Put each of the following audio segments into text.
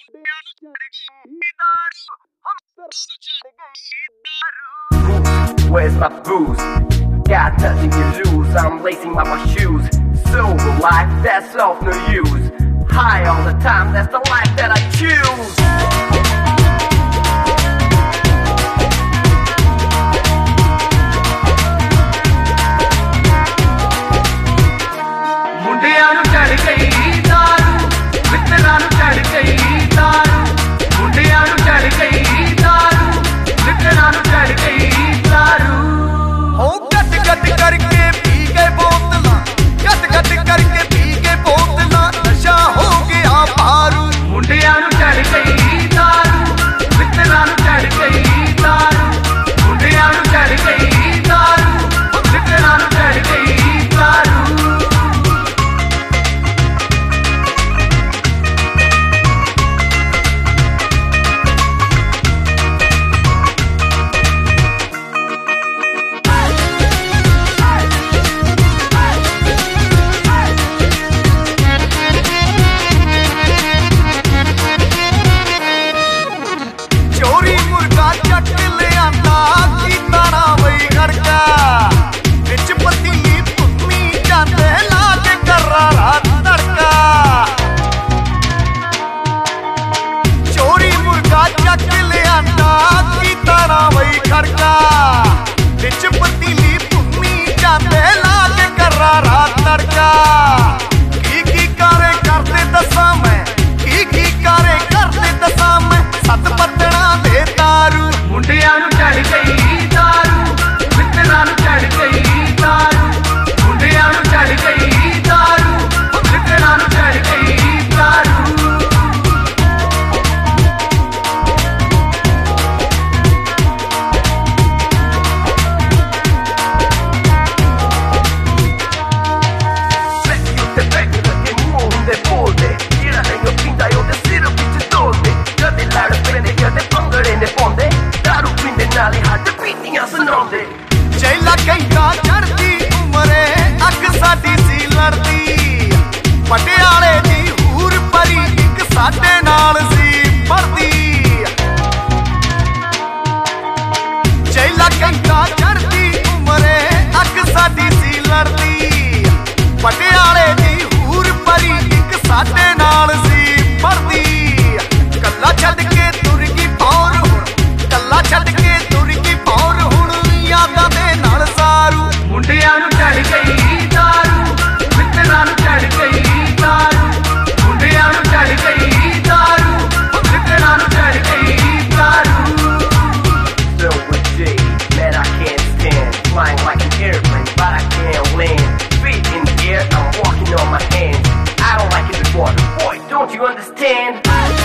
Where's my booze? Got nothing to lose. I'm lacing up my shoes. Sober life, that's of no use. High all the time, that's the life that I choose. ਮੁੰਡਿਆਂ ਨੂੰ ਚੜ ਗਈ ਦਾਰੂ, ਮਿੱਤਰਾਂ ਨੂੰ ਚੜ ਗਈ ਦਾਰੂ। ਮੁੰਡਿਆਂ ਨੂੰ ਚੜ ਗਈ ਦਾਰੂ, ਮਿੱਤਰਾਂ ਨੂੰ ਚੜ ਗਈ ਦਾਰੂ। ਹੋ ਗੱਟ ਗੱਟ ਕਰਕੇ ਪੀ ਗਏ ਬੋਤਲਾਂ, ਗੱਟ ਗੱਟ ਕਰਕੇ ਪੀ ਗਏ ਬੋਤਲਾਂ। ਨਸ਼ਾ ਹੋ ਗਿਆ ਭਾਰੂ। ਮੁੰਡਿਆਂ ਨੂੰ ਚੜ ਗਈ ਦਾਰੂ, ਮਿੱਤਰਾਂ ਨੂੰ ਚੜ ਗਈ ਦਾਰੂ। ਮੁੰਡਿਆਂ ਨੂੰ ਚੜ ਗਈ ਦਾਰੂ, ਮਿੱਤਰਾਂ ਨੂੰ ਚੜ ਗਈ ਦਾਰੂ। ਮੁੰਡਿਆਂ ਨੂੰ ਚੜ ਗਈ ਦਾਰੂ, ਮਿੱਤਰਾਂ ਨੂੰ ਚੜ ਗਈ ਦਾਰੂ। ਮੁੰਡਿਆਂ ਨੂੰ ਚੜ ਗਈ ਦਾਰੂ, ਮਿੱਤਰਾਂ ਨੂੰ ਚੜ ਗਈ ਦਾਰੂ। ਜੈਲਾ ਕਹਿੰਦਾ ਚੜਦੀ ਉਮਰੇ ਅੱਗ ਸਾਡੀ ਸੀ ਲੜਦੀ। ਪਟਿਆਲੇ ਦੀ ਹੂਰ ਪਰੀ ਇੱਕ ਸਾਡੇ ਨਾਲ ਸੀ ਪੜਦੀ। ਜੈਲਾ ਕਹਿੰਦਾ ਚੜਦੀ ਉਮਰੇ ਅੱਗ ਸਾਡੀ ਸੀ ਲੜਦੀ। ਪਟਿਆਲੇ ਦੀ ਹੂਰ ਪਰੀ ਇੱਕ ਸਾਡੇ ਨਾਲ ਸੀ ਪੜਦੀ। ਕੱਲਾ ਛੱਡ ਕੇ ਤੁਰ ਗਈ ਪੌਰ ਹੁਣ, ਕੱਲਾ ਛੱਡ ਕੇ ਤੁਰ ਗਈ ਪੌਰ ਹੁਣ। ਯਾਦਾਂ ਦੇ ਨਾਲ ਸਾਰੂ। ਮੁੰਡਿਆਂ ਨੂੰ ਚੜ ਗਈ ਦਾਰੂ, ਮਿੱਤਰਾਂ ਨੂੰ ਚੜ ਗਈ ਦਾਰੂ। ਮੁੰਡਿਆਂ ਨੂੰ ਚੜ ਗਈ ਦਾਰੂ, ਮਿੱਤਰਾਂ ਨੂੰ ਚੜ ਗਈ ਦਾਰੂ। Filled with J, man I can't stand. Flying like an airplane, but I can't land. Feet in the air, I'm walking on my hands. I don't like it in water, boy, don't you understand?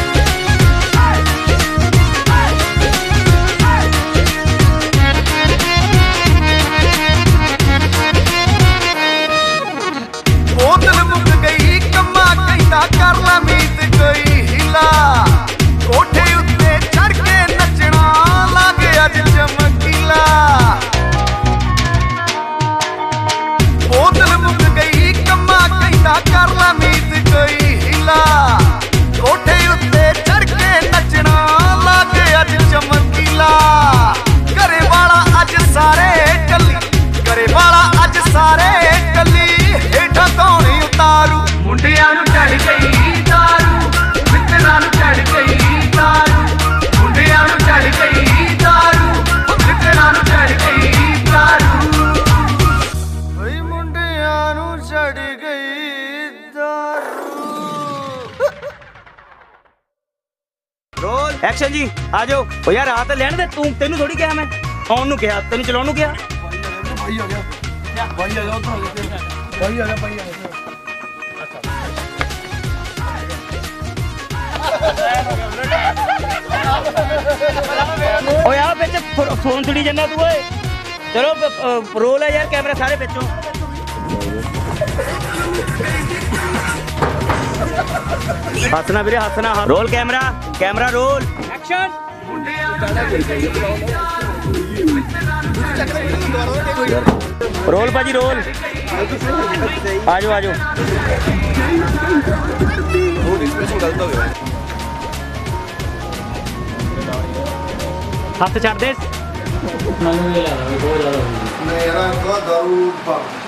ਬੋਤਲ ਮੁੱਕ ਗਈ ਕੰਮਾ ਕਹਿੰਦਾ ਕਰ ਲੈ ਮੀਤ ਕੋਈ ਹੀਲਾ। ਕੋਠੇ ਉੱਤੇ ਚੜ ਕੇ ਨੱਚਣਾ ਲੱਗ ਅੱਜ ਚਮਕੀਲਾ। ਬੋਤਲ ਮੁੱਕ ਗਈ ਕੰਮਾ ਕਹਿੰਦਾ ਕਰ ਲੈ ਮੀਤ ਕੋਈ ਹੀਲਾ। ਕੋਠੇ ਉੱਤੇ ਚੜ ਕੇ ਨੱਚਣਾ ਲੱਗ ਅੱਜ ਚਮਕੀਲਾ। ਘਰੇ ਵਾਲਾ ਅੱਜ ਸਾਰੇ ਟੱਲੀ, ਘਰੇ ਵਾਲਾ ਅੱਜ ਸਾਰੇ ਟੱਲੀ। ਹੇਠਾਂ ਕੌਣ ਉਤਾਰੂ। ਮੁੰਡਿਆਂ ਨੂੰ ਚੜ ਗਈ ਦਾਰੂ, ਮਿੱਤਰਾਂ ਨੂੰ ਚੜ ਗਈ ਦਾਰੂ। ਮੁੰਡਿਆਂ ਨੂੰ ਚੜ ਗਈ ਦਾਰੂ, ਮਿੱਤਰਾਂ ਨੂੰ ਚੜ ਗਈ ਦਾਰੂ। ਓਏ ਮੁੰਡਿਆਂ ਨੂੰ ਚੜ ਗਈ ਦਾਰੂ। ਰੋਲ ਐਕਸ਼ਨ ਜੀ ਆ ਜਾਓ। ਓ ਯਾਰ ਆ ਤਾਂ ਲੈਣ ਦੇ ਤੂੰ, ਤੈਨੂੰ ਥੋੜੀ ਕਿਹਾ ਮੈਂ ਆਉਣ ਨੂੰ ਕਿਹਾ, ਤੈਨੂੰ ਚਲਾਉਣ ਨੂੰ ਕਿਹਾ। ਭਾਈ ਆ ਗਿਆ, ਭਾਈ ਆ ਜਾ ਉੱਧਰ ਆ ਜਾ, ਭਾਈ ਆ ਜਾ, ਭਾਈ ਆ ਜਾ। ਓ ਯਾਰ ਵਿੱਚ ਫੋਨ ਚੜੀ ਜਾਂਦਾ ਤੂੰ ਓਏ। ਚਲੋ ਰੋਲ ਹੈ ਯਾਰ, ਕੈਮਰਾ ਸਾਰੇ ਵਿੱਚੋਂ। ਹੱਸਣਾ ਵੀਰੇ ਹੱਸਣਾ। Roll camera, camera roll action. Roll भाजी रोल आजो आजो। गलत हो गया। ਹੱਥ ਛੱਡ ਦੇ। ਮੈਨੂੰ ਇਹ ਲੱਗਦਾ ਬਹੁਤ ਜ਼ਿਆਦਾ ਮੇਰਾ ਕੋ ਦਾਰੂ